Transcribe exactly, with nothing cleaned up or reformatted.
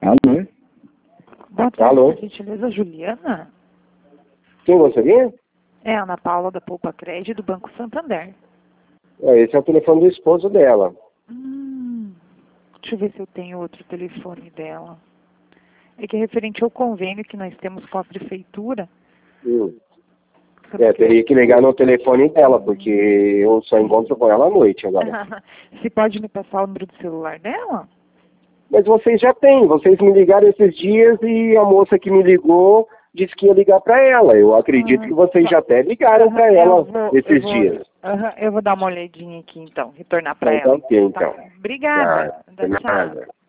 Alô? Boa tarde, Alô? por gentileza, Juliana? Quem gostaria? É Ana Paula da Poupa Crédito do Banco Santander. É, esse é o telefone do esposo dela. Hum, deixa eu ver se eu tenho outro telefone dela. É que é referente ao convênio que nós temos com a prefeitura. Hum. É, teria que ligar no telefone dela, porque eu só encontro com ela à noite agora. Se pode me passar o número do celular dela? Mas vocês já têm, vocês me ligaram esses dias e a moça que me ligou disse que ia ligar para ela. Eu acredito Ah, que vocês tá. já até ligaram Aham, para eu ela vou, eu esses vou, dias. aham, eu vou dar uma olhadinha aqui então, retornar para Então, ela. ok, Tá. então. Obrigada. Tá, de Tchau. nada.